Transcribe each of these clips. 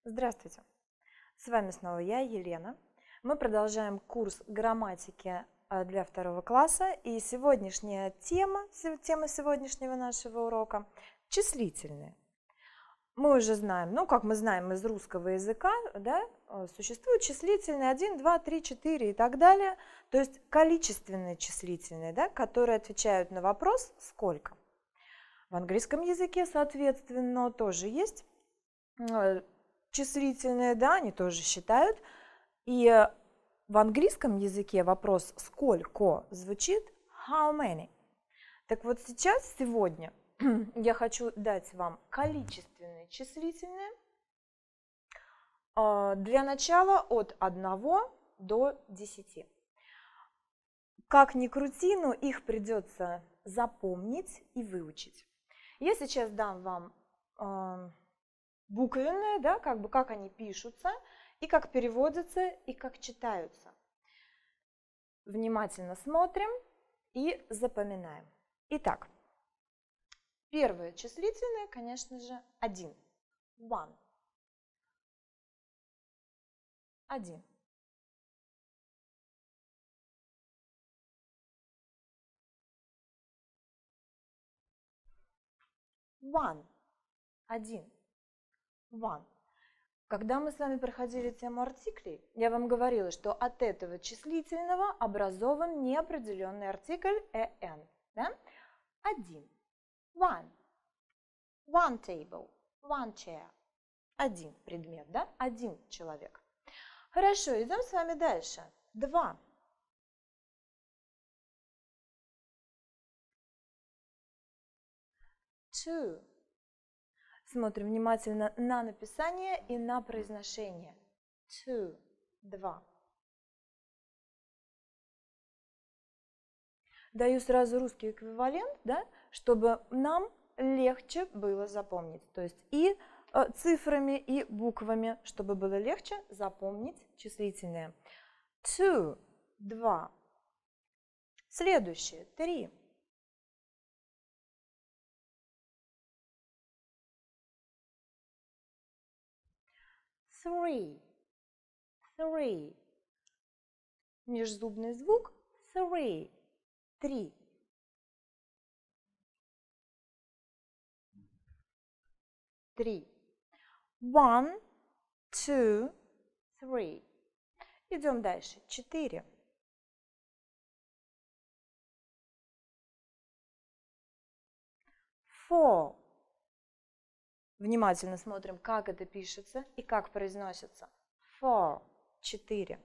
Здравствуйте! С вами снова я, Елена. Мы продолжаем курс грамматики для 2 класса. И сегодняшняя тема сегодняшнего нашего урока – числительные. Мы уже знаем, как мы знаем из русского языка, да, существуют числительные 1, 2, 3, 4 и так далее. То есть количественные числительные, да, которые отвечают на вопрос «сколько?». В английском языке, соответственно, тоже есть числительные, да, они тоже считают. И в английском языке вопрос «сколько» звучит «how many?». Так вот сегодня я хочу дать вам количественные числительные. Для начала от 1 до 10. Как ни крути, но их придется запомнить и выучить. Я сейчас дам вам буквенные, да, как они пишутся, и как переводятся, и как читаются. Внимательно смотрим и запоминаем. Итак, первое числительное, конечно же, 1. One. 1. One. 1. One. Когда мы с вами проходили тему артиклей, я вам говорила, что от этого числительного образован неопределенный артикль «en». Да? 1. One. One table. One chair. Один предмет, да? Один человек. Хорошо, идем с вами дальше. 2. Two. Смотрим внимательно на написание и на произношение. Two. 2. Даю сразу русский эквивалент, да, чтобы нам легче было запомнить. То есть и цифрами, и буквами, чтобы было легче запомнить числительные. Two. 2. Следующее. 3. Three. 3. Межзубный звук. Three. 3. 3. 1, 2, 3. Идем дальше. 4. 4. Внимательно смотрим, как это пишется и как произносится. 4. 4.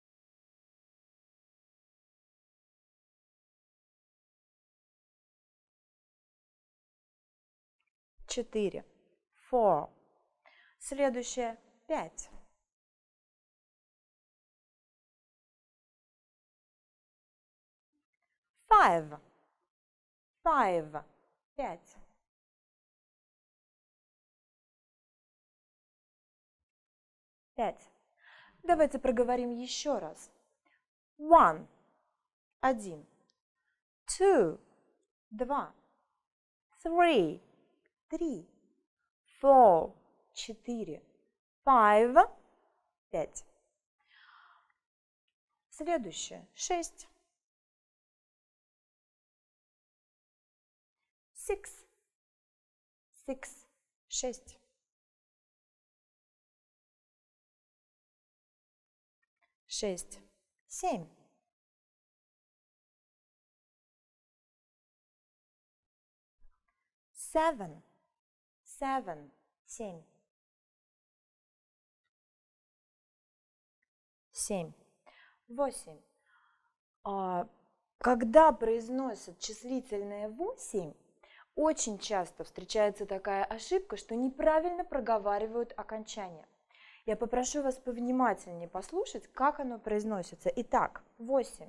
4. 4. Следующее. 5. 5. 5. 5. 5. Давайте проговорим еще раз. 1. 1. 2. 2. 3. 3. 4. 4. 5. 5. Следующее. 6. 6. 6. 6. 6. 7. 7. 7. 7. 7. 8. Когда произносят числительное 8, очень часто встречается такая ошибка, что неправильно проговаривают окончание. Я попрошу вас повнимательнее послушать, как оно произносится. Итак, 8.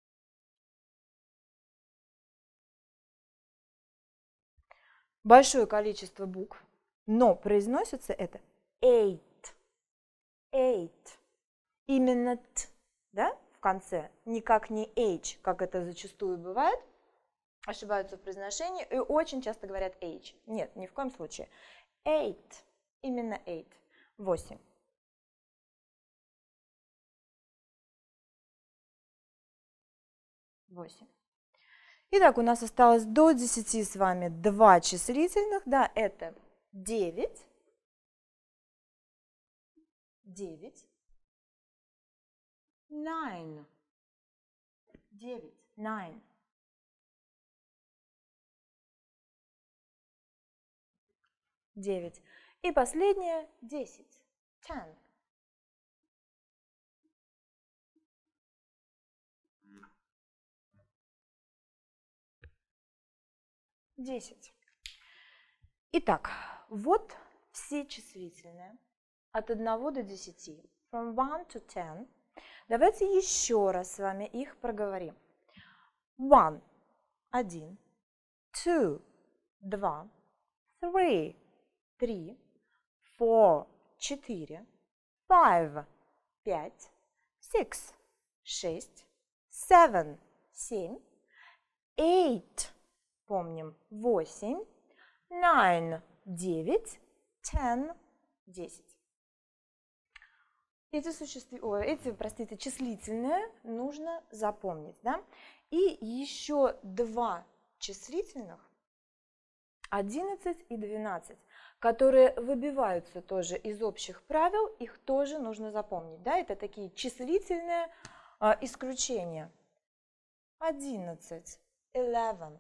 Большое количество букв, но произносится это 8. 8. Именно т, да, в конце, никак не h, как это зачастую бывает. Ошибаются в произношении и очень часто говорят h. Нет, ни в коем случае. 8. Именно 8. 8. Итак, у нас осталось до 10 с вами 2 числительных, да, это 9, 9, 9, 9, 9. 9. И последнее 10. 10. 10. Итак, вот все числительные от 1 до 10. From 1 to 10. Давайте еще раз с вами их проговорим. 1 – 1. 2 – 2. 3 – 3. 4 – 4. 5 – 5. 6 – 6. 7 – 7. 8 – помним, 8. 9 – 9. 10 – 10. Эти числительные нужно запомнить, да? И еще 2 числительных, 11 и 12, которые выбиваются тоже из общих правил, их тоже нужно запомнить, да? Это такие числительные исключения. 11, 11.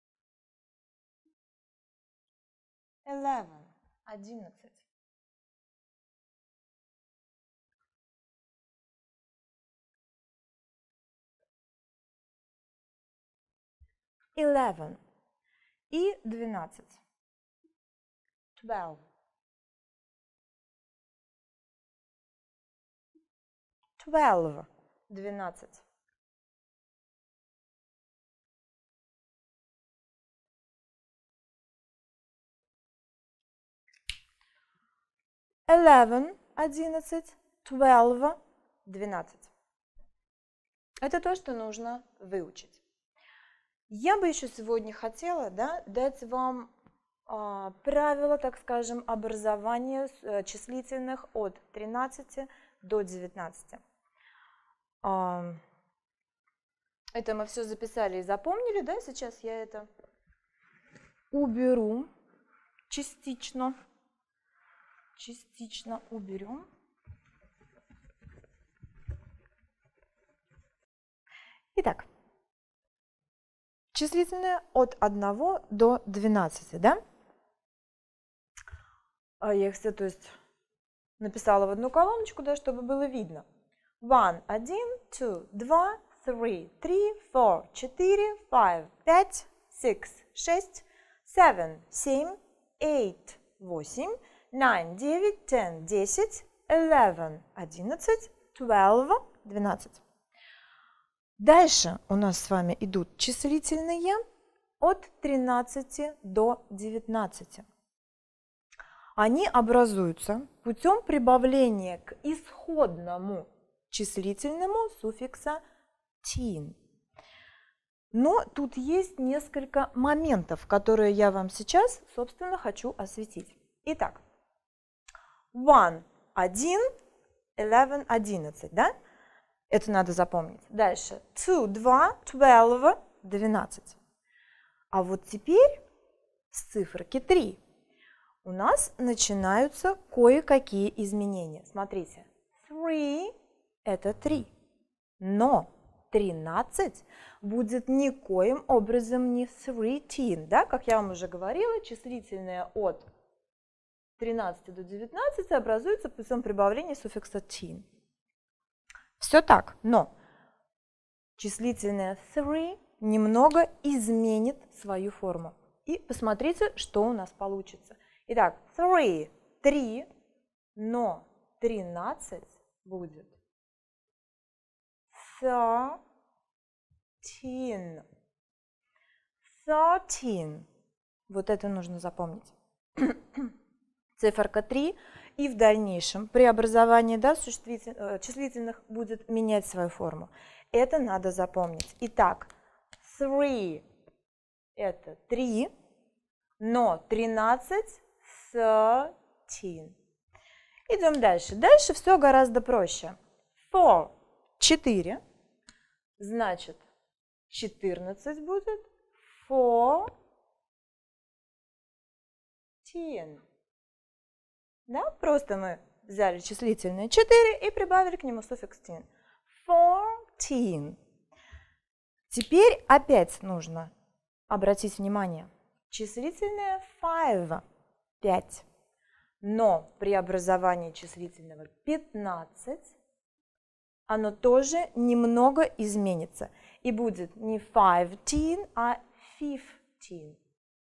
11, 11. 11 и 12. 12. 12. 12. 11, 11, 12, 12. Это то, что нужно выучить. Я бы еще сегодня хотела, да, дать вам правила, так скажем, образования числительных от 13 до 19. Это мы все записали и запомнили, да? Сейчас я это уберу частично. Частично уберем. Итак, числительные от 1 до 12, да? Я их все, то есть, написала в одну колоночку, да, чтобы было видно. 1, 1, 2, 2, 3, 3, 4, 4, 5, 5, 6, 6, 7, 7, 8, 8, 9, 9, 10, 10, 11, 11, 12, 12. Дальше у нас с вами идут числительные от 13 до 19. Они образуются путем прибавления к исходному числительному суффикса «тин». Но тут есть несколько моментов, которые я вам сейчас, собственно, хочу осветить. Итак, 1, 1, 11, 11, да? Это надо запомнить. Дальше 2, 2, 12, 12. А вот теперь с циферки 3 у нас начинаются кое-какие изменения. Смотрите, 3 – это 3, но 13 будет никоим образом не 13, да? Как я вам уже говорила, числительные от 13 до 19 образуются путем прибавления суффикса «тин». Все так, но числительное 3 немного изменит свою форму. И посмотрите, что у нас получится. Итак, 3 – 3, но 13 будет 13. 13. Вот это нужно запомнить. Циферка 3. И в дальнейшем при образовании, да, числительных будет менять свою форму. Это надо запомнить. Итак, 3 – это 3, но 13 – 13. Идем дальше. Дальше все гораздо проще. 4 – 4. Значит, 14 будет 14. Да? Просто мы взяли числительное 4 и прибавили к нему суффикс tin. 14. Теперь опять нужно обратить внимание. Числительное 5. 5. Но при образовании числительного 15 оно тоже немного изменится. И будет не 15, а 15.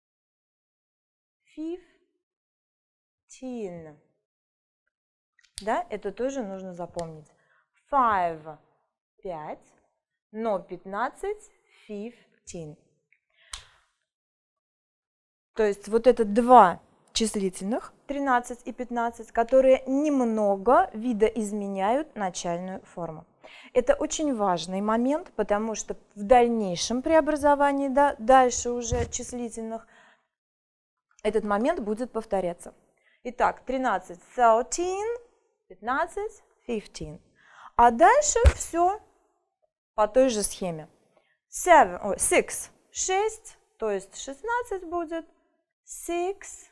15. Да, это тоже нужно запомнить. 5 – 5, но 15 – 15. То есть вот это два числительных, 13 и 15, которые немного видоизменяют начальную форму. Это очень важный момент, потому что в дальнейшем преобразовании, да, дальше уже числительных, этот момент будет повторяться. Итак, 13 – 13, 15 – 15. А дальше все по той же схеме. 6 – 6, то есть 16 будет 16.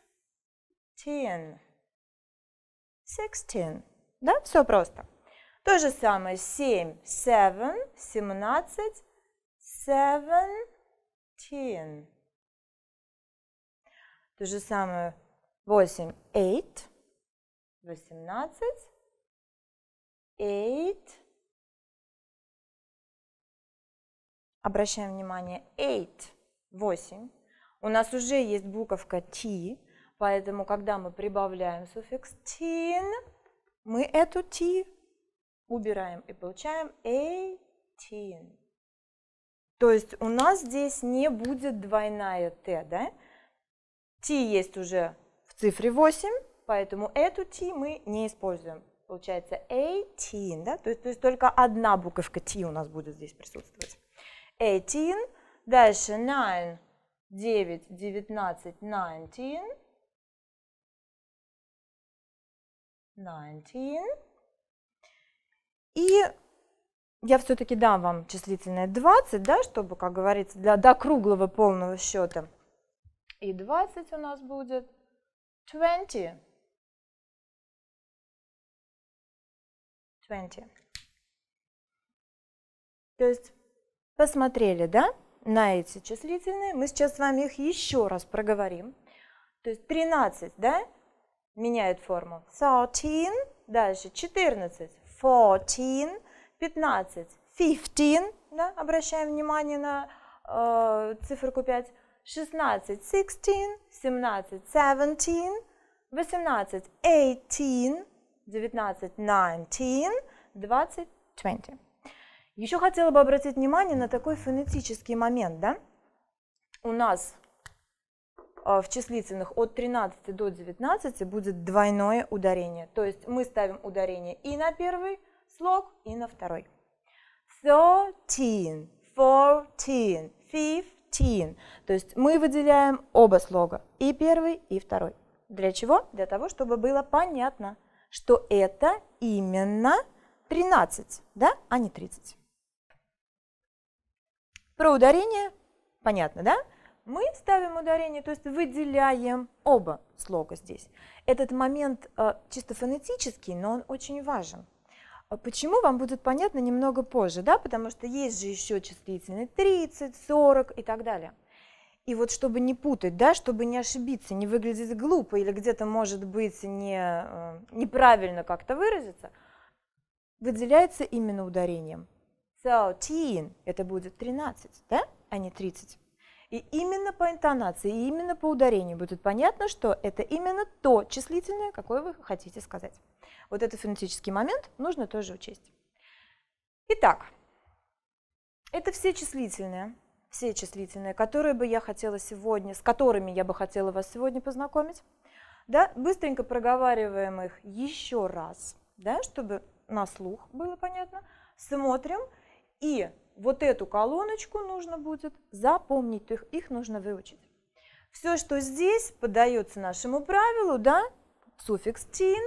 16. Да, все просто. То же самое 7 – 7, 17 – 17. То же самое 8 – 8, 18, 8. Обращаем внимание, 8, 8. У нас уже есть буковка T, поэтому, когда мы прибавляем суффикс tin, мы эту T убираем и получаем 18. То есть у нас здесь не будет двойная T, да? T есть уже в цифре 8, поэтому эту T мы не используем. Получается 18, да? То есть только одна буковка T у нас будет здесь присутствовать. 18. Дальше 9, 9, 19, 19. 19. И я все-таки дам вам числительное 20, да, чтобы, как говорится, до круглого полного счета. И 20 у нас будет 20. 20. То есть посмотрели, да, на эти числительные. Мы сейчас с вами их еще раз проговорим. То есть 13, да, меняет форму. 13. Дальше 14. 14. 15. 15. Да, обращаем внимание на циферку 5. 16. 16. 17. 17. 18. 18. 19. 19. 20. 20. Еще хотела бы обратить внимание на такой фонетический момент, да? У нас в числительных от 13 до 19 будет двойное ударение. То есть мы ставим ударение и на первый слог, и на второй. 13, 14, 15. То есть мы выделяем оба слога, и первый, и второй. Для чего? Для того, чтобы было понятно, что это именно 13, да, а не 30. Про ударение понятно, да? Мы ставим ударение, то есть выделяем оба слога здесь. Этот момент чисто фонетический, но он очень важен. Почему, вам будет понятно немного позже, да? Потому что есть же еще числительные 30, 40 и так далее. И вот чтобы не путать, да, чтобы не ошибиться, не выглядеть глупо или где-то, может быть, неправильно как-то выразиться, выделяется именно ударением. 13 – это будет 13, да, а не 30. И именно по интонации, и именно по ударению будет понятно, что это именно то числительное, какое вы хотите сказать. Вот этот фонетический момент нужно тоже учесть. Итак, это все числительные, которые бы я хотела сегодня, с которыми я бы хотела вас сегодня познакомить. Да, быстренько проговариваем их еще раз, да, чтобы на слух было понятно. Смотрим. И вот эту колоночку нужно будет запомнить, их нужно выучить. Все, что здесь поддается нашему правилу, да, суффикс tin,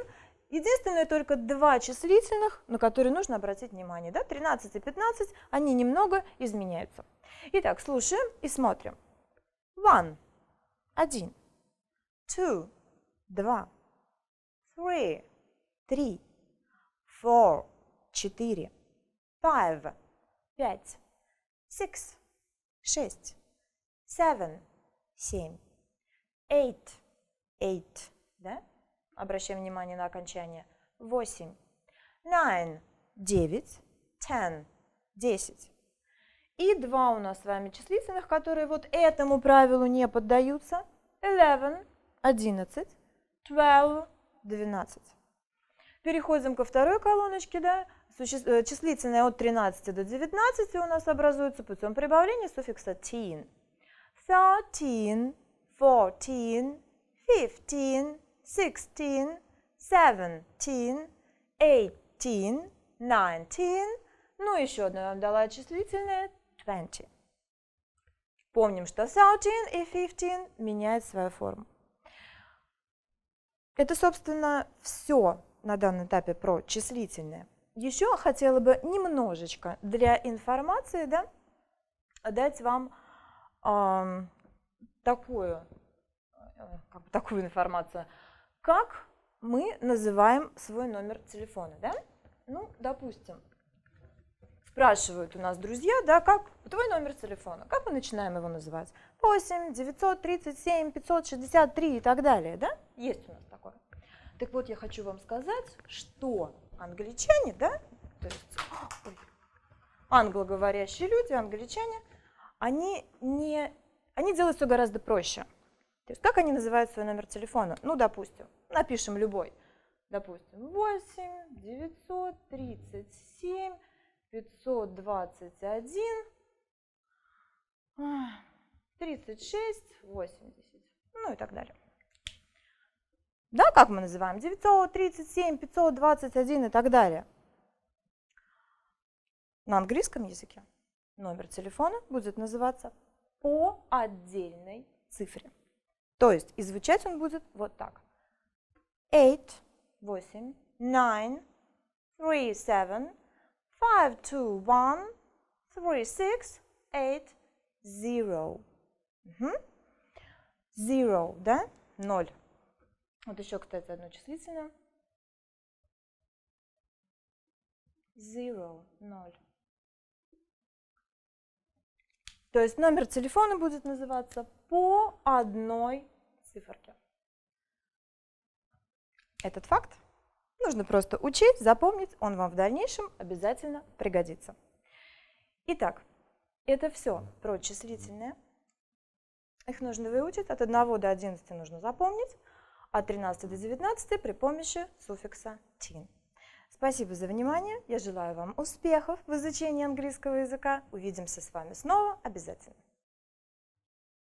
Единственное, только два числительных, на которые нужно обратить внимание. Да? 13 и 15, они немного изменяются. Итак, слушаем и смотрим. One – 1. Two – 2. Three – 3. Four – 4. Five – 5. Six – 6. Seven – 7. Eight – 8. Да? Обращаем внимание на окончание. 8. 9 – 9. 10 – 10. И два у нас с вами числительных, которые вот этому правилу не поддаются. 11 – 11. 12 – 12. Переходим ко второй колоночке. Да? Числительные от 13 до 19 у нас образуются путем прибавления суффикса teen. 13, 14, 15, 16, 17, 18, 19. Ну, еще одна я вам дала числительное 20. Помним, что 13 и 15 меняют свою форму. Это, собственно, все на данном этапе про числительное. Еще хотела бы немножечко для информации, да, дать вам такую информацию, как мы называем свой номер телефона. Да? Ну, допустим, спрашивают у нас друзья, да, как твой номер телефона, как мы начинаем его называть? 8 937 563 и так далее, да? Есть у нас такое. Так вот, я хочу вам сказать, что англичане, да, то есть англоговорящие люди, англичане, они делают все гораздо проще. То есть как они называют свой номер телефона? Ну, допустим, напишем любой. Допустим, 8 937 521 36 80. Ну и так далее. Да, как мы называем? 937 521 и так далее. На английском языке номер телефона будет называться по отдельной цифре. То есть и звучать он будет вот так. 8, 9, 3, 7, 5, 2, 1, 3, 6, 8, 0. 0, да? 0. Вот еще, кстати, одно числительное. 0, 0. То есть номер телефона будет называться по одной циферке. Этот факт нужно просто учить, запомнить, он вам в дальнейшем обязательно пригодится. Итак, это все про числительные. Их нужно выучить, от 1 до 11 нужно запомнить, от 13 до 19 при помощи суффикса teen. Спасибо за внимание, я желаю вам успехов в изучении английского языка. Увидимся с вами снова обязательно.